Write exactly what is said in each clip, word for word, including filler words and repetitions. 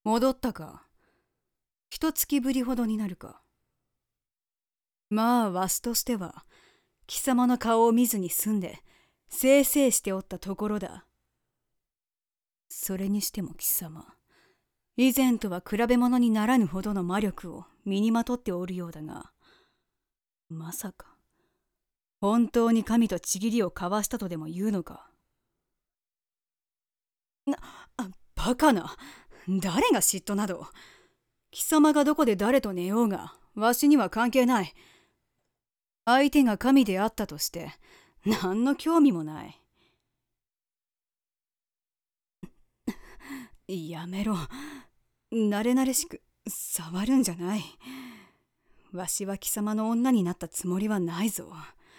戻ったか。一月ぶりほどになるか。まあわしとしては貴様の顔を見ずに済んでせいせいしておったところだ。それにしても貴様、以前とは比べ物にならぬほどの魔力を身にまとっておるようだが、まさか本当に神と契りを交わしたとでも言うのか。な、あ、バカな。誰が嫉妬など。貴様がどこで誰と寝ようがわしには関係ない。相手が神であったとして何の興味もない。やめろ。慣れ慣れしく触るんじゃない。わしは貴様の女になったつもりはないぞ。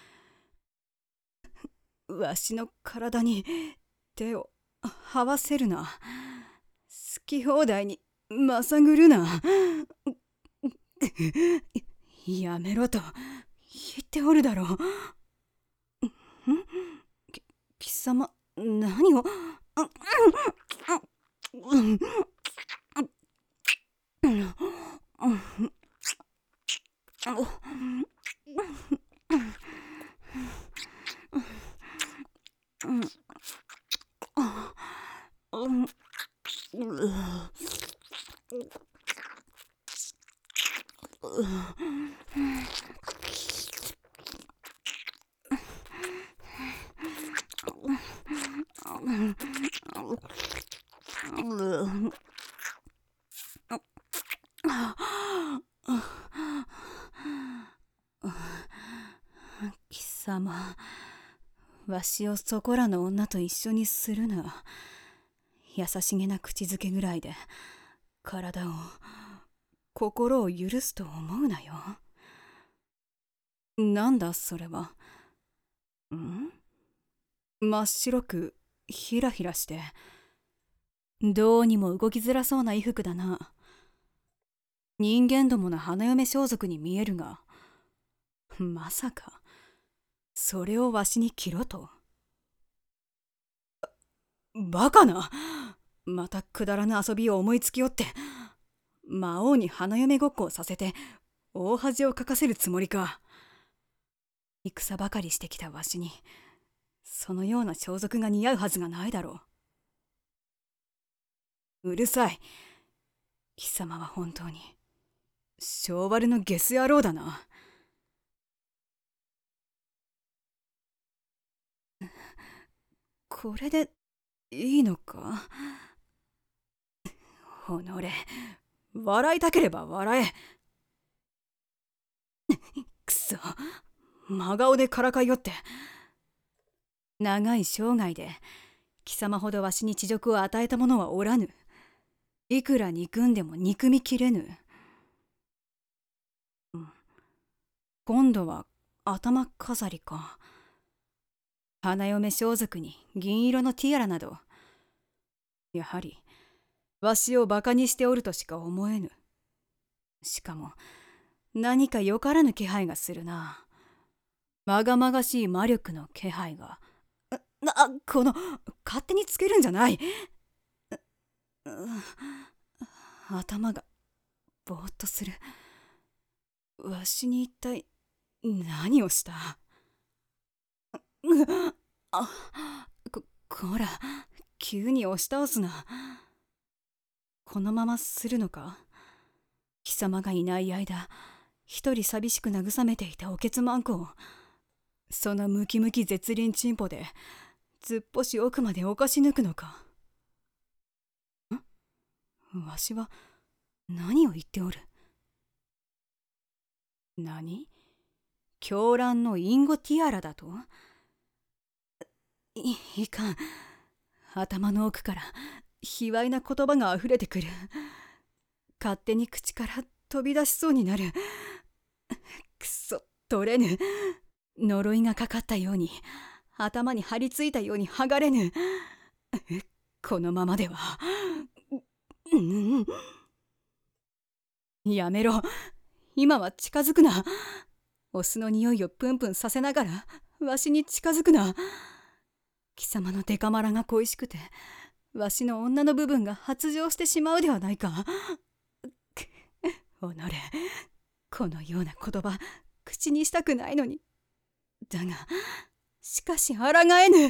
わしの体に手を這わせるな。好き放題にまさぐるな。やめろと言っておるだろう。き貴様何を。貴様、わしをそこらの女と一緒にするな。優しげな口づけぐらいで体を心を許すと思うなよ。なんだそれは。ん？真っ白くひらひらしてどうにも動きづらそうな衣服だな。人間どもの花嫁装束に見えるが、まさかそれをわしに着ろと。バカな。またくだらぬ遊びを思いつきおって、魔王に花嫁ごっこをさせて大恥をかかせるつもりか。戦ばかりしてきたわしにそのような装束が似合うはずがないだろう。うるさい。貴様は本当に性悪のゲス野郎だな。これでいいのか。おのれ、笑いたければ笑え。くそ、真顔でからかいよって。長い生涯で貴様ほどわしに恥辱を与えた者はおらぬ。いくら憎んでも憎みきれぬ。うん、今度は頭飾りか。花嫁装束に銀色のティアラなど、やはりわしをバカにしておるとしか思えぬ。しかも何かよからぬ気配がするな。まがまがしい魔力の気配が。な、この、勝手につけるんじゃない。頭がぼーっとする。わしに一体何をした。あ、こ、こら、急に押し倒すな。このままするのか。貴様がいない間、一人寂しく慰めていたおけつまんこを、そのムキムキ絶倫チンポでずっぽし奥までおかし抜くのか。ん？わしは何を言っておる。何？狂乱のインゴティアラだと？い、いかん。頭の奥から卑猥な言葉があふれてくる。勝手に口から飛び出しそうになる。くそ、取れぬ。呪いがかかったように、頭に張り付いたように剥がれぬ。このままでは。うん、やめろ。今は近づくな。お酢の匂いをプンプンさせながらわしに近づくな。貴様のデカマラが恋しくてわしの女の部分が発情してしまうではないか。おのれ、このような言葉口にしたくないのに。だがしかし抗えぬ。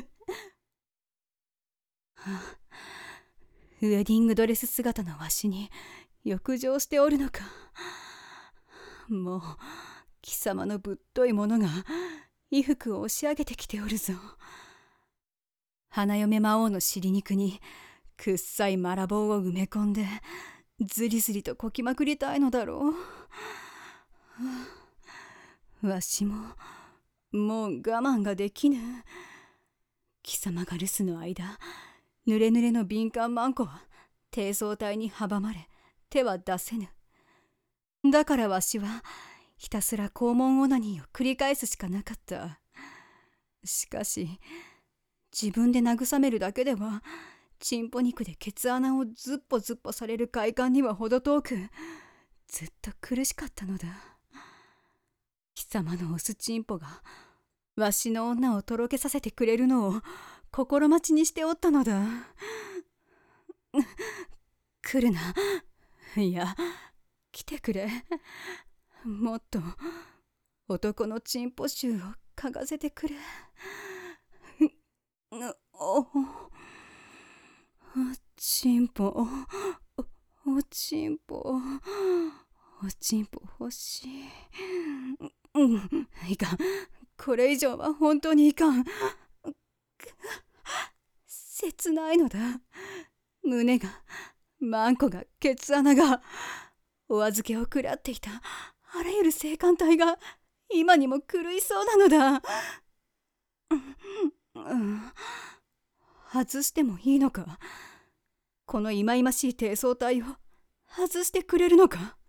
ウェディングドレス姿のわしに欲情しておるのか。もう貴様のぶっといものが衣服を押し上げてきておるぞ。花嫁魔王の尻肉にくっさいマラ棒を埋め込んでずりずりとこきまくりたいのだろう。わしももう我慢ができぬ。貴様が留守の間、ぬれぬれの敏感マンコは低層体に阻まれ手は出せぬ。だからわしはひたすら肛門オナニーを繰り返すしかなかった。しかし自分で慰めるだけではチンポ肉でケツ穴をずっぽずっぽされる快感には程遠く、ずっと苦しかったのだ。貴様のオスチンポがわしの女をとろけさせてくれるのを心待ちにしておったのだ。来るな。いや、来てくれ。もっと男のチンポ臭を嗅がせてくれ。おおチンポ、おおチンポ、おチンポ欲しい。うん、いかん。これ以上は本当にいかん。切ないのだ。胸が、マンコが、ケツ穴が、お預けを食らっていたあらゆる性感帯が今にも狂いそうなのだ。うん、外してもいいのか。この忌々しい低層体を外してくれるのか。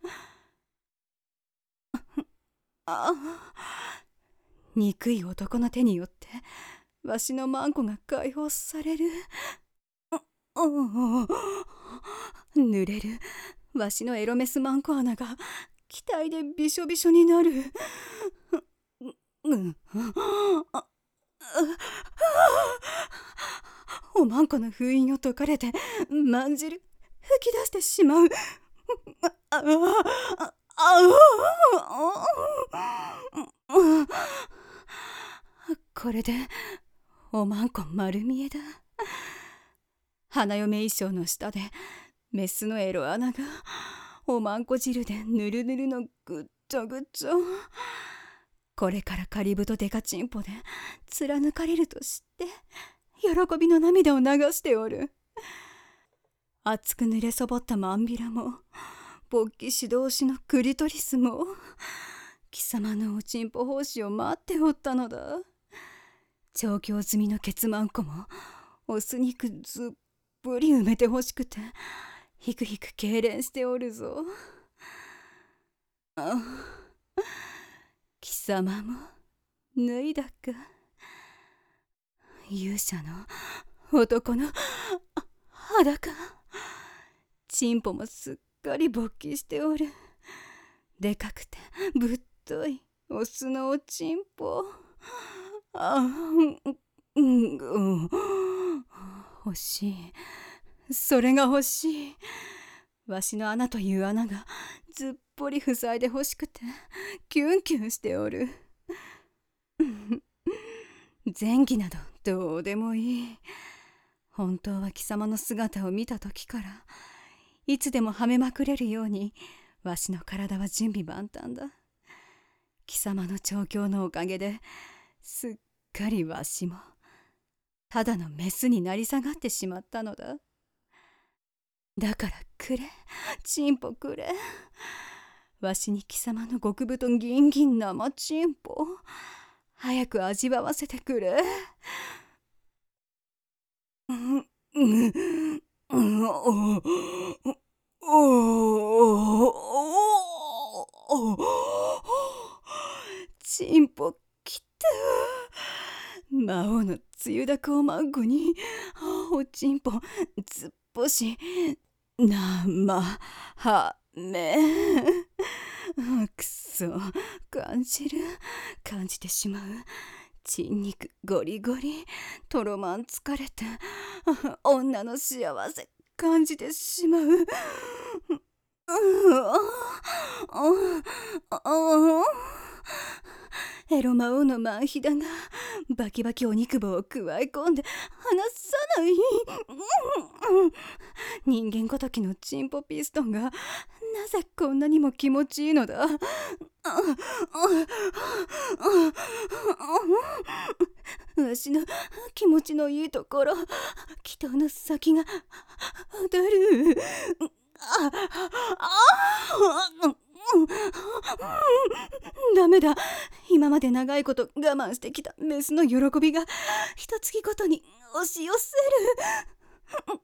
あ憎い男の手によってわしのマンコが解放される。濡れるわしのエロメスマンコ穴が気体でびしょびしょになる。おまんこの封印を解かれてまんじる吹き出してしまう。ああこれでおまんこ丸見えだ。花嫁衣装の下でメスのエロ穴がおまんこ汁でぬるぬるのぐっちょぐっちょ。これからカリブとデカチンポで貫かれると知って喜びの涙を流しておる。熱く濡れそぼったマンビラも勃起し同士のクリトリスも貴様のおちんぽ奉仕を待っておったのだ。調教済みのケツマンコもオス肉ずっぷり埋めてほしくてひくひく痙攣しておるぞ。あ貴様も脱いだか。勇者の男の裸。チンポもすっかり勃起しておる。でかくてぶっといオスのおちんぽ。あうん、うん、欲しい。それが欲しい。わしの穴という穴がずっぽり塞いで欲しくてキュンキュンしておる。前儀などどうでもいい。本当は貴様の姿を見た時からいつでもはめまくれるようにわしの体は準備万端だ。貴様の調教のおかげですっかりわしもただのメスになり下がってしまったのだ。だからくれ、チンポくれ。わしに貴様の極太ギンギン生チンポ早く味わわせてくれ。うんうんうんおおチンポきた。魔王のつゆだくおまんこにおちんぽずっぽし生はめ。くそ感じる感じてしまう。 筋肉ゴリゴリ、トロマン疲れて、女の幸せ感じてしまう。エロ魔王のマンヒダがバキバキお肉棒をくわえ込んで離さない。人間ごときのチンポピストンがなぜこんなにも気持ちいいのだ。わしの気持ちのいいところ、祈祷の先が踊る。ああダメだ。今まで長いこと我慢してきたメスの喜びが一月ごとに押し寄せる。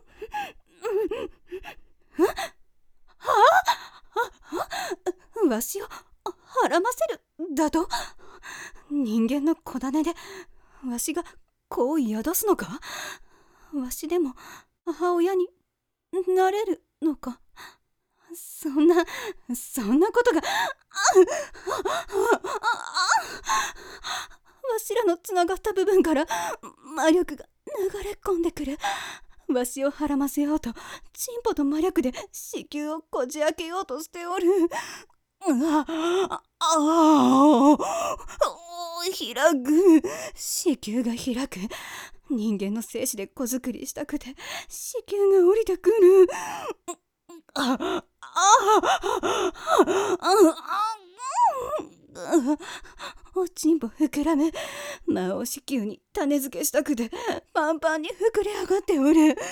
わしをはらませるだと。人間の子種でわしが子を宿すのか。わしでも母親になれるのか。そんなそんなことがわしらのつながった部分から魔力が流れ込んでくる。わしをはらませようとチンポと魔力で子宮をこじ開けようとしておる。あああ開く。子宮が開く。人間の精子で子作りしたくて子宮が降りてくる。ああおちんぽ膨らむ。魔王子宮に種付けしたくてパンパンに膨れ上がっておる。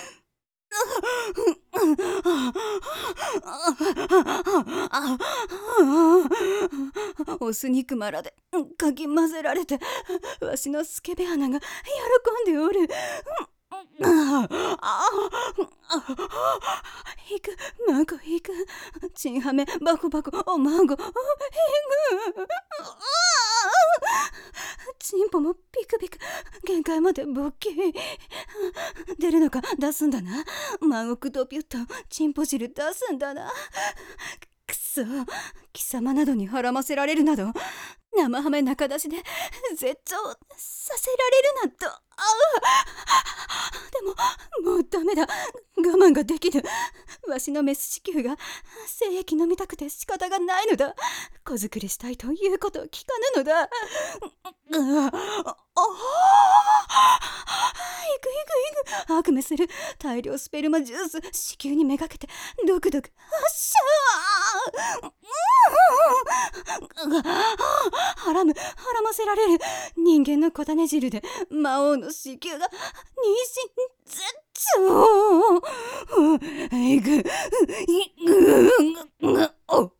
オス肉まらでかき混ぜられてわしのスケベ鼻が喜んでおる。引くマゴ引くチンハメバコバコおマゴ引く。チンポもピクピク限界まで勃起。出るのか出すんだな。マンオクドピュッとチンポ汁出すんだな。くそ、貴様などにはらませられるなど生ハメ中出しで絶頂させられるなと。あでももうダメだ。我慢ができぬ。わしのメス子宮が精液飲みたくて仕方がないのだ。子作りしたいということを聞かぬのだ。ああいくいくいく。悪夢する大量スペルマジュース子宮にめがけてドクドク発射。はらむはらませられる。人間の小種汁で魔王の子宮が妊娠絶頂。いくいくお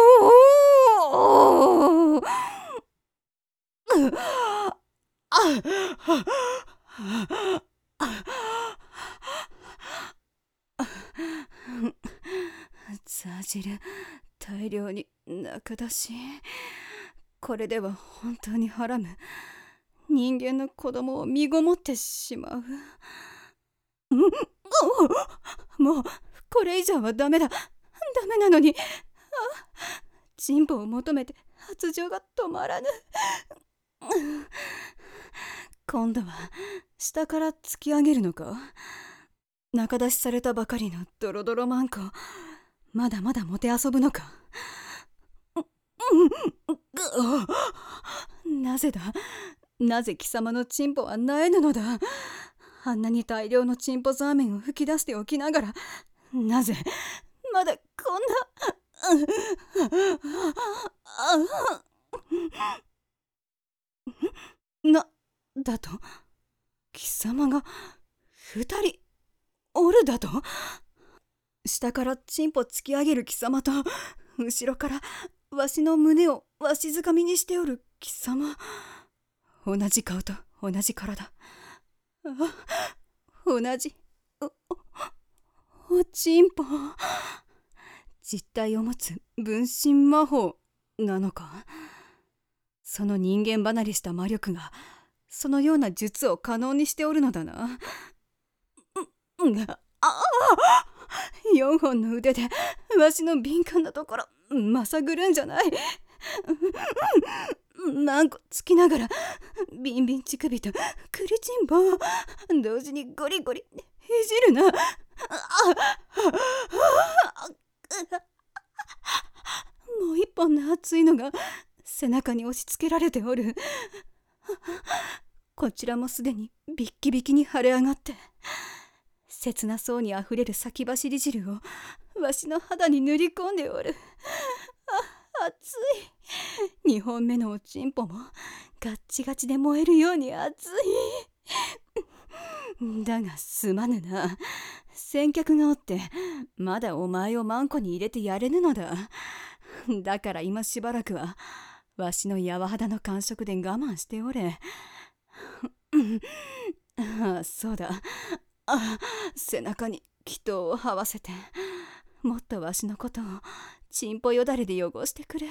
おザ汁大量に中出し。これでは本当にはらむ。人間の子供を身ごもってしまう。もうこれ以上はダメだ。ダメなのに。チンポを求めて発情が止まらぬ。今度は下から突き上げるのか。中出しされたばかりのドロドロマンコ、まだまだもてあそぶのか。なぜだ。なぜ貴様のチンポはなえぬのだ。あんなに大量のチンポザーメンを吹き出しておきながら、なぜまだこんななだと。貴様が二人おるだと。下からチンポ突き上げる貴様と後ろからわしの胸をわしづかみにしておる貴様。同じ顔と同じ体。あ同じおおちんぽ。実体を持つ分身魔法なのか。その人間離れした魔力がそのような術を可能にしておるのだな。ああ四本の腕でわしの敏感なところまさぐるんじゃない。 マンコつきながらビンビン乳首とクリチンボを同時にゴリゴリいじるの。あもう一本の熱いのが背中に押し付けられておる。こちらもすでにビッキビキに腫れ上がって、切なそうにあふれる先走り汁をわしの肌に塗り込んでおる。あ、熱い。二本目のおちんぽもガッチガチで燃えるように熱い。だがすまぬな。先客がおってまだお前をマンコに入れてやれぬのだ。だから今しばらくはわしの柔肌の感触で我慢しておれ。ああそうだ。あ背中に祈祷を這わせて、もっとわしのことをチンポよだれで汚してくれ。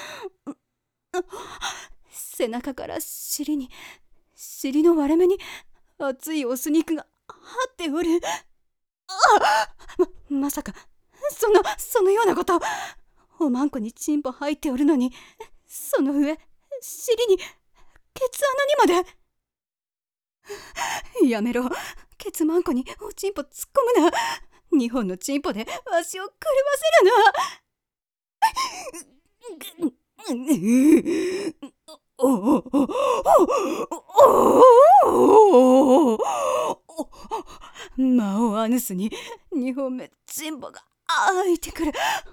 背中から尻に尻の割れ目に熱いお酢肉が張っておる。あままさかそのそのようなこと。おまんこにチンポ入っておるのに、その上尻にケツ穴にまで。やめろ。ケツマンコにおちんぽ突っ込むな。二本のチンポでわしを狂わせるな。魔王アヌスに二本目チンポが開いてくる。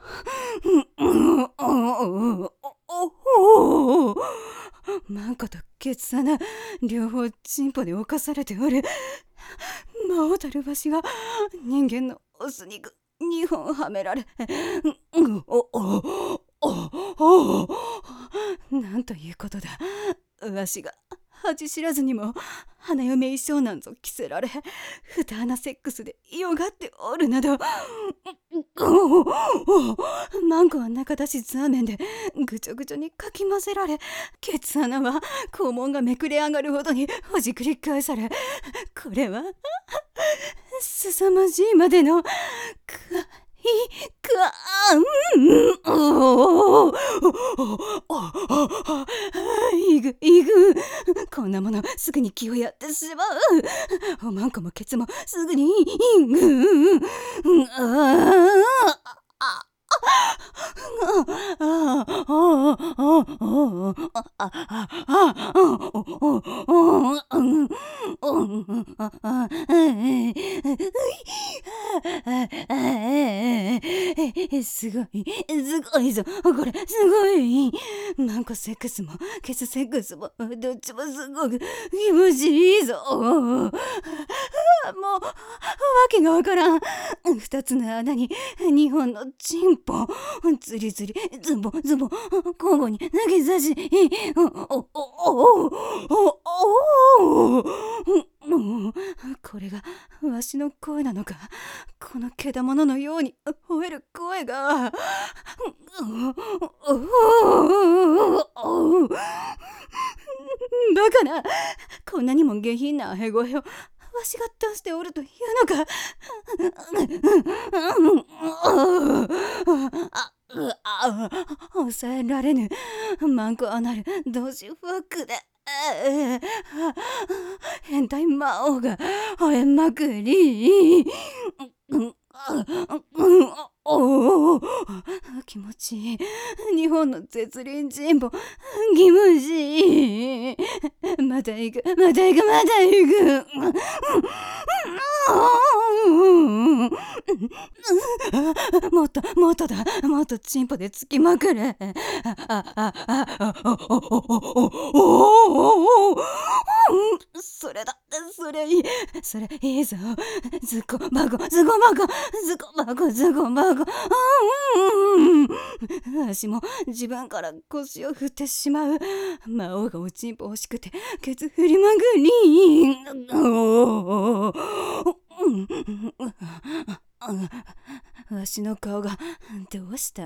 マンコとケツ穴両方チンポで侵されておる。魔王たるわしが人間のオス肉二本はめられ、なんということだ。わしが恥知らずにも花嫁衣装なんぞ着せられ、二穴セックスでよがっておるなど。マンコは中出しザーメンでぐちょぐちょにかき混ぜられ、ケツ穴は肛門がめくれ上がるほどにほじくり返され、これはすさまじいまでのかいかんおいぐいぐこんなものすぐに気をやってしまう。おまんこもケツもすぐにいぐああすごいすごいぞこれすごい。マンコセックスもケツセックスもどっちもすごく気持ちいいぞ。もうわけがわからん。二つの穴に二本のチンポズリズリズボズボ交互に投げ差し、おおおおおこれがわしの声なのか。このけだもののように吠える声が。バカな。こんなにも下品なへ声をわしが出しておるというのか。抑えられぬマンコアナル同時ファックで変態魔王が吠えまくり。気持ちいい。日本の絶倫人母ギムジー。また行くまた行くまた行く。もっともっとだ。もっとチンポでつきまくれ。それだそれいいそれいいぞ。ズコバコズコバコズコバコズコバコ。私も自分から腰を振ってしまう。魔王がおちんぽ欲しくてケツ振りまくり。わしの顔がどうした。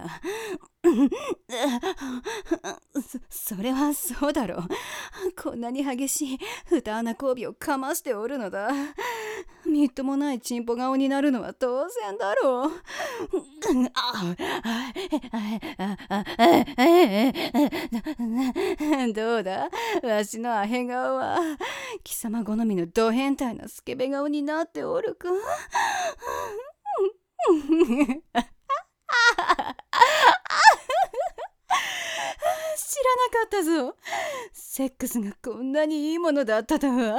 そ, それはそうだろう。こんなに激しい二穴交尾をかましておるのだ。みっともないチンポ顔になるのは当然だろう。 どうだ、わしのアヘ顔は貴様好みのド変態なスケベ顔になっておるか？知らなかったぞ。セックスがこんなにいいものだったとは。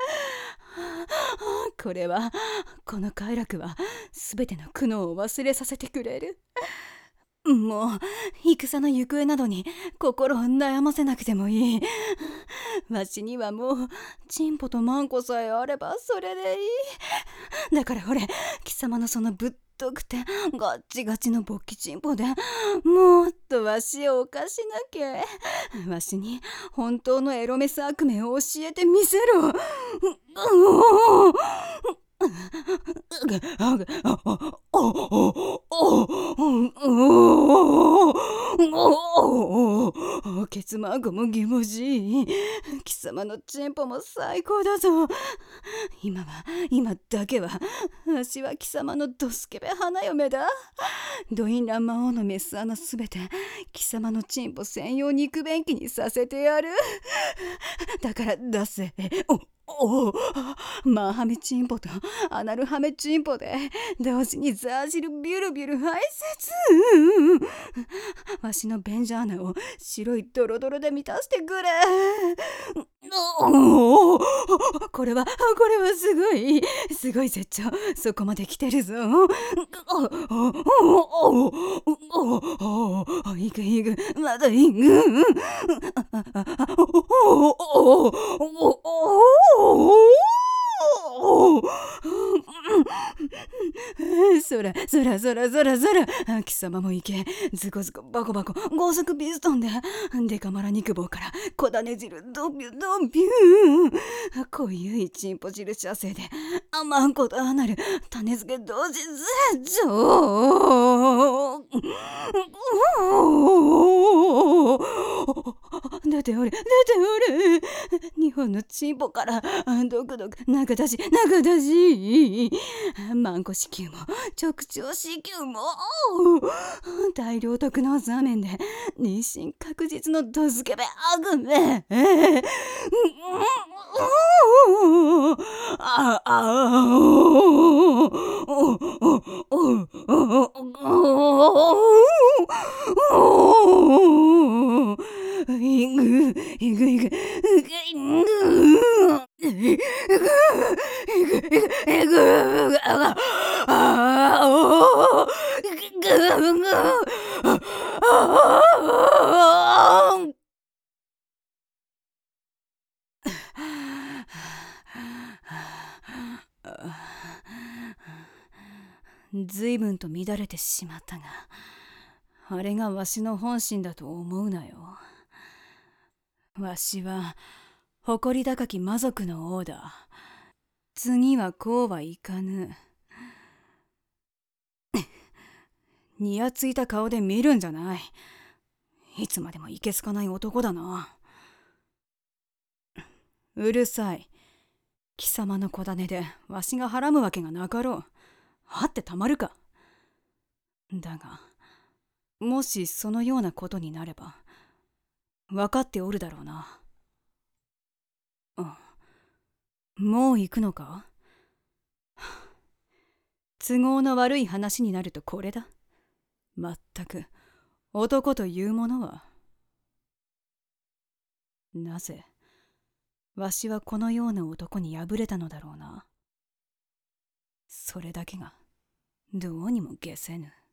これはこの快楽は全ての苦悩を忘れさせてくれる。もう戦の行方などに心を悩ませなくてもいい。わしにはもうチンポとマンコさえあればそれでいい。だから俺、貴様のそのぶっとくてガッチガチの勃起チンポでもっとわしを犯しなきゃ。わしに本当のエロメス悪名を教えてみせろ。ケツマーゴもぎもじい。貴様のチンポも最高だぞ。今は今だけはわしは貴様のドスケベ花嫁だ。ドインラン魔王のメス穴すべて貴様のチンポ専用肉便器にさせてやる。だから出せ。おおお、マーハメチンポとアナルハメチンポで同時にザージルビュルビュル排泄。わしの便所穴を白いドロドロで満たしてくれ。おお、これはこれはすごいすごい絶頂、そこまで来てるぞ。いくいく、まだいく。そらそらそらそらそら、貴様も行け。ズコズコバコバコ高速ピストンでデカマラ肉棒から小種汁ドビュドビュ。濃ゆいチンポ汁射精であまんことあなる種付け同時絶頂。出ておる出ておる。日本のチンポからドクドク中出し中出し、マンコ子宮も直腸子宮も大量得の座面で妊娠確実のドスケベ悪名。ああいぐいぐいぐいぐいぐああずいぶんと乱れてしまったが、あれがわしの本心だと思うなよ。わしは誇り高き魔族の王だ。次はこうはいかぬ。にやついた顔で見るんじゃない。いつまでもいけすかない男だな。うるさい。貴様の小種でわしがはらむわけがなかろう。あってたまるか。だがもしそのようなことになれば分かっておるだろうな。うん、もう行くのか。都合の悪い話になるとこれだ。まったく男というものは。なぜわしはこのような男に敗れたのだろうな。それだけがどうにも解せぬ。